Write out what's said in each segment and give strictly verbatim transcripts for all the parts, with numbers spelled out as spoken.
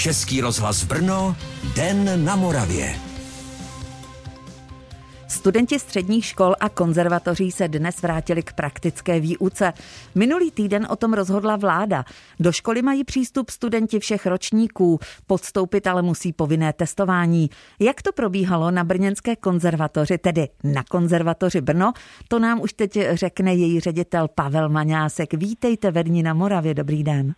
Český rozhlas Brno, Den na Moravě. Studenti středních škol a konzervatoří se dnes vrátili k praktické výuce. Minulý týden o tom rozhodla vláda. Do školy mají přístup studenti všech ročníků, podstoupit ale musí povinné testování. Jak to probíhalo na brněnské konzervatoři, tedy na konzervatoři Brno, to nám už teď řekne její ředitel Pavel Maňásek. Vítejte ve Dni na Moravě, dobrý den.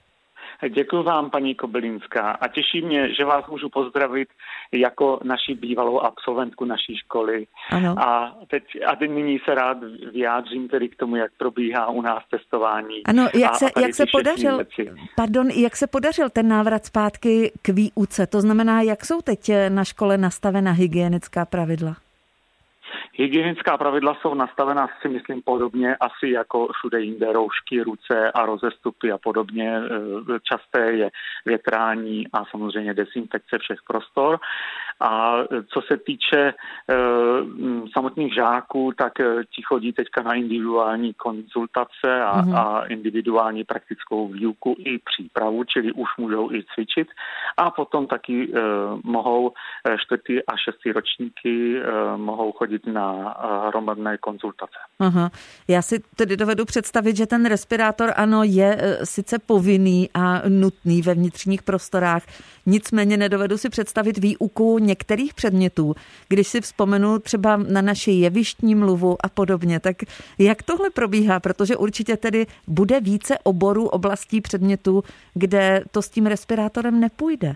Děkuji vám, paní Kobylínská, a těší mě, že vás můžu pozdravit jako naši bývalou absolventku naší školy. Ano. A teď a teď nyní se rád vyjádřím tedy k tomu, jak probíhá u nás testování. Ano, jak a, se, a jak se podařil, věci. pardon, jak se podařil ten návrat zpátky k výuce? To znamená, jak jsou teď na škole nastavena hygienická pravidla? Hygienická pravidla jsou nastavena, si myslím, podobně asi jako všude jinde, roušky, ruce a rozestupy a podobně. Časté je větrání a samozřejmě dezinfekce všech prostor. A co se týče e, samotných žáků, tak ti chodí teďka na individuální konzultace a, mm-hmm. a individuální praktickou výuku i přípravu, čili už můžou i cvičit. A potom taky e, mohou čtvrtý a šestý ročníky e, mohou chodit na hromadné konzultace. Aha. Já si tedy dovedu představit, že ten respirátor, ano, je e, sice povinný a nutný ve vnitřních prostorách, nicméně nedovedu si představit výuku některých předmětů. Když si vzpomenu třeba na naši jevištní mluvu a podobně, tak jak tohle probíhá? Protože určitě tedy bude více oborů, oblastí předmětů, kde to s tím respirátorem nepůjde.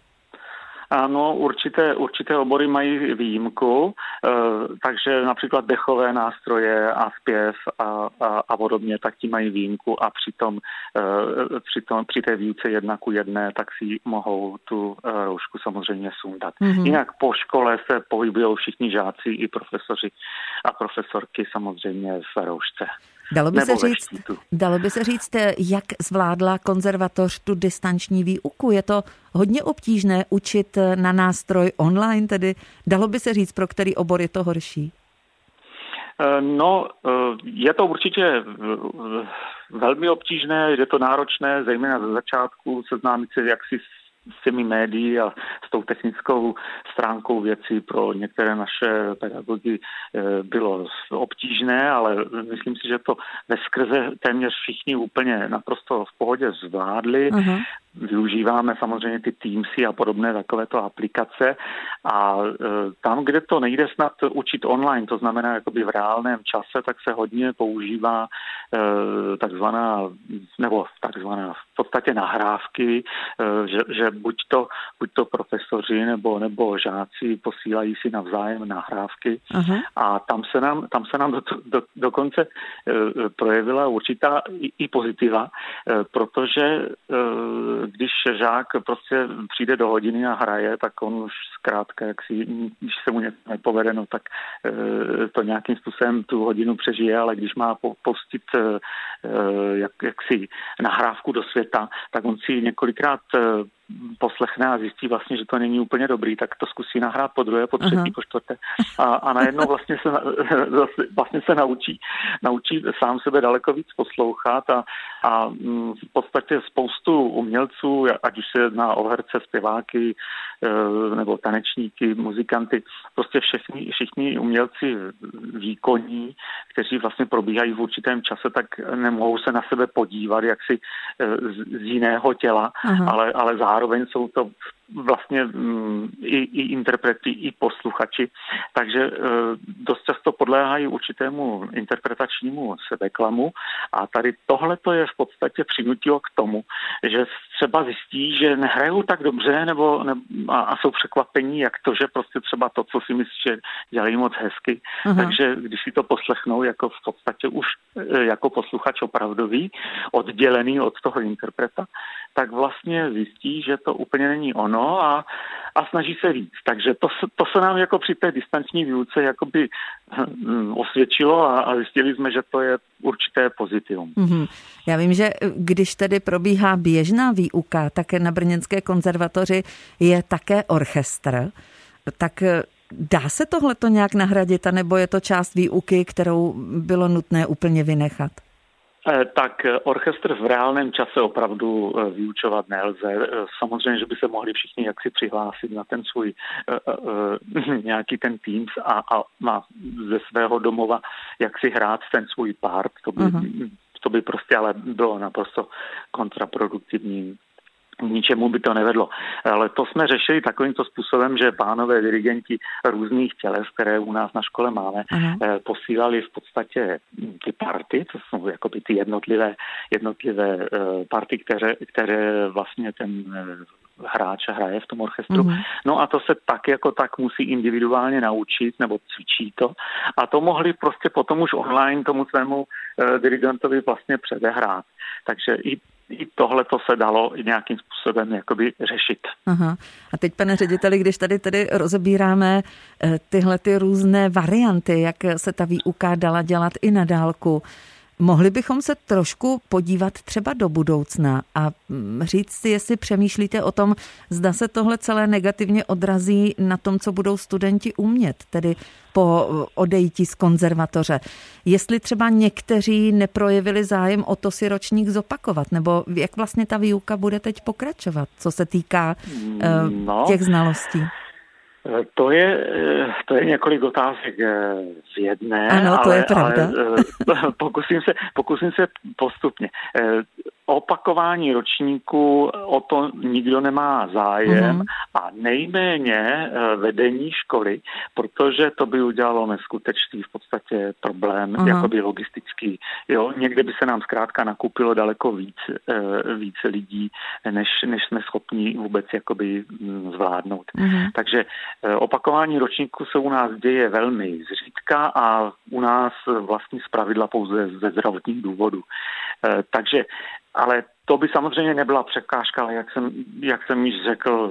Ano, určité, určité obory mají výjimku, e, takže například dechové nástroje a zpěv a, a, a podobně, tak ti mají výjimku a přitom, e, přitom při té výuce jedna ku jedné, tak si mohou tu e, roušku samozřejmě sundat. Mm-hmm. Jinak po škole se pohybují všichni žáci i profesoři a profesorky samozřejmě v roušce. Dalo by, se říct, dalo by se říct, jak zvládla konzervatoř tu distanční výuku? Je to hodně obtížné učit na nástroj online, tedy dalo by se říct, pro který obor je to horší? No, je to určitě velmi obtížné, je to náročné, zejména ze začátku seznámit se jaksi s těmi médií a s tou technickou stránkou věcí pro některé naše pedagogy bylo obtížné, ale myslím si, že to veskrze téměř všichni úplně naprosto v pohodě zvládli. Uh-huh. Využíváme samozřejmě ty Teamsy a podobné takovéto aplikace a e, tam, kde to nejde snad učit online, to znamená jakoby v reálném čase, tak se hodně používá e, takzvaná, nebo takzvaná v podstatě nahrávky, e, že, že buď to, buď to profesoři nebo, nebo žáci posílají si navzájem nahrávky. Aha. A tam se nám, tam se nám do, do, dokonce e, projevila určitá i, i pozitiva, e, protože e, když žák prostě přijde do hodiny a hraje, tak on už zkrátka, jak si, když se mu něco nepovede, no, tak e, to nějakým způsobem tu hodinu přežije, ale když má po, pustit e, jak, jak si nahrávku do světa, tak on si několikrát e, poslechne a zjistí vlastně, že to není úplně dobrý, tak to zkusí nahrát po druhé, po třetí, po čtvrté a, a najednou vlastně se, vlastně se naučí, naučí sám sebe daleko víc poslouchat a, a v podstatě spoustu umělců, ať už se jedná o herce, zpěváky nebo tanečníky, muzikanty, prostě všichni, všichni umělci výkonní, kteří vlastně probíhají v určitém čase, tak nemohou se na sebe podívat jaksi z, z jiného těla, Aha. ale, ale zároveň jsou to vlastně mm, i, i interpreti, i posluchači, takže e, dost často podléhají určitému interpretačnímu sebeklamu a tady tohle to je v podstatě přinutilo k tomu, že třeba zjistí, že nehrajou tak dobře nebo ne, a, a jsou překvapení, jak to, že prostě třeba to, co si myslí, že dělají moc hezky, Aha. takže když si to poslechnou jako v podstatě už e, jako posluchač opravdový, oddělený od toho interpreta, tak vlastně zjistí, že to úplně není ono a, a snaží se víc. Takže to, to se nám jako při té distanční výuce jakoby osvědčilo a, a zjistili jsme, že to je určité pozitivum. Mm-hmm. Já vím, že když tedy probíhá běžná výuka, tak na brněnské konzervatoři je také orchestr. Tak dá se tohleto nějak nahradit, anebo je to část výuky, kterou bylo nutné úplně vynechat? Tak orchestr v reálném čase opravdu vyučovat nelze. Samozřejmě, že by se mohli všichni jaksi přihlásit na ten svůj nějaký ten Teams a, a má ze svého domova jaksi hrát ten svůj part. To by, uh-huh. to by prostě ale bylo naprosto kontraproduktivní. Ničemu by to nevedlo. Ale to jsme řešili takovýmto způsobem, že pánové dirigenti různých těles, které u nás na škole máme, Aha. posílali v podstatě ty party, to jsou jakoby ty jednotlivé, jednotlivé party, které, které vlastně ten hráč hraje v tom orchestru. Mm. No a to se tak jako tak musí individuálně naučit, nebo cvičí to. A to mohli prostě potom už online tomu svému uh, dirigentovi vlastně předehrát. Takže i I tohle to se dalo nějakým způsobem jakoby řešit. Aha. A teď, pane řediteli, když tady tady rozebíráme tyhle ty různé varianty, jak se ta výuka dala dělat i na dálku, mohli bychom se trošku podívat třeba do budoucna a říct si, jestli přemýšlíte o tom, zda se tohle celé negativně odrazí na tom, co budou studenti umět, tedy po odejití z konzervatoře. Jestli třeba někteří neprojevili zájem o to si ročník zopakovat, nebo jak vlastně ta výuka bude teď pokračovat, co se týká no. těch znalostí? To je, to je několik otázek v jedné, ano, to ale, je pravda. ale pokusím se, pokusím se postupně. Opakování ročníku, o to nikdo nemá zájem uh-huh. a nejméně vedení školy, protože to by udělalo neskutečný v podstatě problém, uh-huh. jakoby logistický. Jo, někde by se nám zkrátka nakupilo daleko víc, víc lidí, než, než jsme schopni vůbec jakoby zvládnout. Uh-huh. Takže opakování ročníku se u nás děje velmi zřídka a u nás vlastně zpravidla pouze ze zdravotních důvodů. Takže, ale to by samozřejmě nebyla překážka, ale jak jsem, jak jsem již řekl,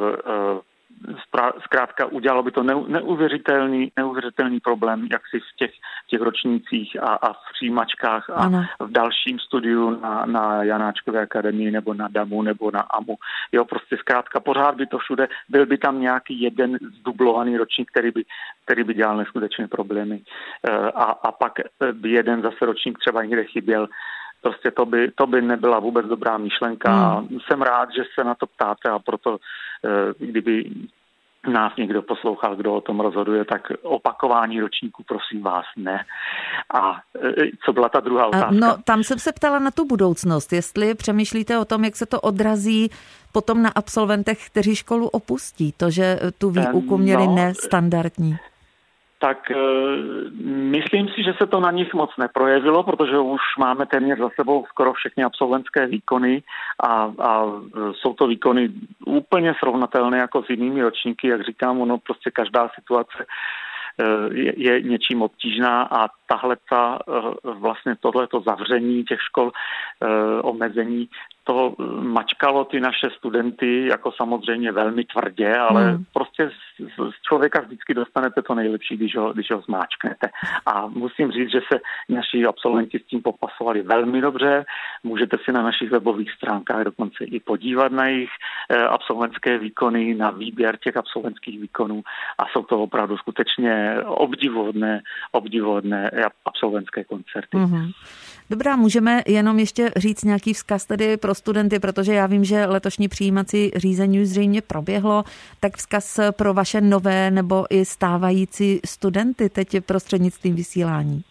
zkrátka udělalo by to neuvěřitelný, neuvěřitelný problém, jak si v těch, těch ročnících a, a v přijímačkách a ano. v dalším studiu na, na Janáčkové akademii nebo na DAMu nebo na AMU. Jo, prostě zkrátka pořád by to všude, byl by tam nějaký jeden zdublovaný ročník, který by, který by dělal neskutečné problémy. A, a pak by jeden zase ročník třeba někde chyběl. Prostě to by, to by nebyla vůbec dobrá myšlenka. Hmm. Jsem rád, že se na to ptáte a proto, kdyby nás někdo poslouchal, kdo o tom rozhoduje, tak opakování ročníku, prosím vás, ne. A co byla ta druhá otázka? No, tam jsem se ptala na tu budoucnost. Jestli přemýšlíte o tom, jak se to odrazí potom na absolventech, kteří školu opustí, to, že tu výuku měli no, nestandardní. Tak e, myslím si, že se to na nich moc neprojevilo, protože už máme téměř za sebou skoro všechny absolventské výkony a, a jsou to výkony úplně srovnatelné jako s jinými ročníky. Jak říkám, ono prostě každá situace je, je něčím obtížná a tahle ta, vlastně tohleto zavření těch škol, omezení, to mačkalo ty naše studenty jako samozřejmě velmi tvrdě, ale hmm. prostě z, z člověka vždycky dostanete to nejlepší, když ho, když ho zmáčknete. A musím říct, že se naši absolventi s tím popasovali velmi dobře. Můžete si na našich webových stránkách dokonce i podívat na jejich absolventské výkony, na výběr těch absolventských výkonů a jsou to opravdu skutečně obdivuhodné, obdivuhodné absolventské koncerty. Hmm. Dobrá, můžeme jenom ještě říct nějaký vzkaz tedy pro studenty, protože já vím, že letošní přijímací řízení už zřejmě proběhlo, tak vzkaz pro vaše nové nebo i stávající studenty teď prostřednictvím vysílání.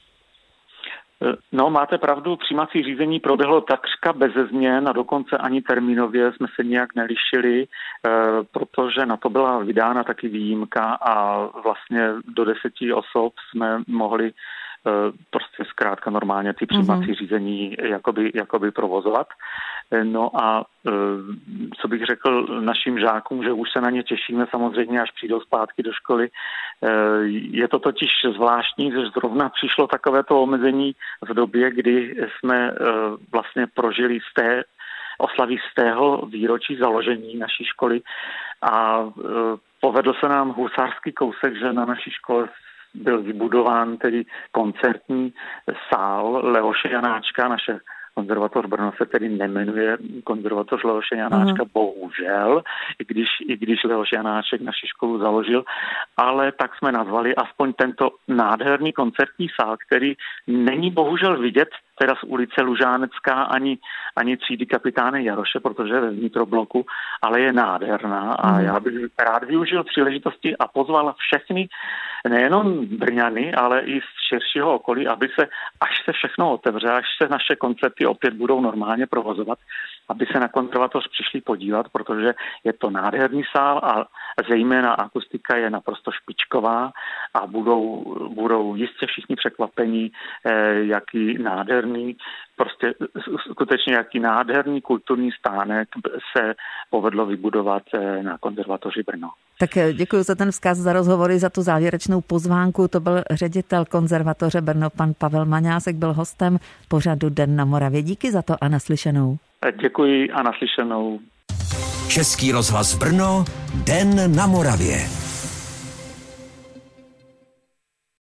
No, máte pravdu, přijímací řízení proběhlo takřka beze změn a dokonce ani termínově jsme se nijak nelišili, protože na to byla vydána taky výjimka a vlastně do deseti osob jsme mohli prostě zkrátka normálně ty přijímací mm-hmm. řízení jakoby, jakoby provozovat. No a co bych řekl našim žákům, že už se na ně těšíme samozřejmě, až přijdou zpátky do školy. Je to totiž zvláštní, že zrovna přišlo takovéto omezení v době, kdy jsme vlastně prožili z té oslavy z tého výročí založení naší školy a povedl se nám husárský kousek, že na naší škole byl vybudován tedy koncertní sál Leoše Janáčka. Naše konzervatoř Brno se tedy nemenuje konzervatoř Leoše Janáčka, uh-huh. bohužel, i když, i když Leoš Janáček naši školu založil, ale tak jsme nazvali aspoň tento nádherný koncertní sál, který není bohužel vidět teda z ulice Lužánecká ani, ani třídy kapitána Jaroše, protože je ve vnitrobloku, ale je nádherná a já bych rád využil příležitosti a pozval všechny, nejenom Brňany, ale i z širšího okolí, aby se, až se všechno otevře, až se naše koncerty opět budou normálně provozovat, aby se na konzervatoř přišli podívat, protože je to nádherný sál a zejména akustika je naprosto špičková a budou, budou jistě všichni překvapení, jaký nádherný, prostě skutečně jaký nádherný kulturní stánek se povedlo vybudovat na konzervatoři Brno. Tak děkuji za ten vzkaz, za rozhovory, za tu závěrečnou pozvánku. To byl ředitel konzervatoře Brno, pan Pavel Maňásek, byl hostem pořadu Den na Moravě. Díky za to a naslyšenou. Děkuji a naslyšenou. Český rozhlas Brno, Den na Moravě.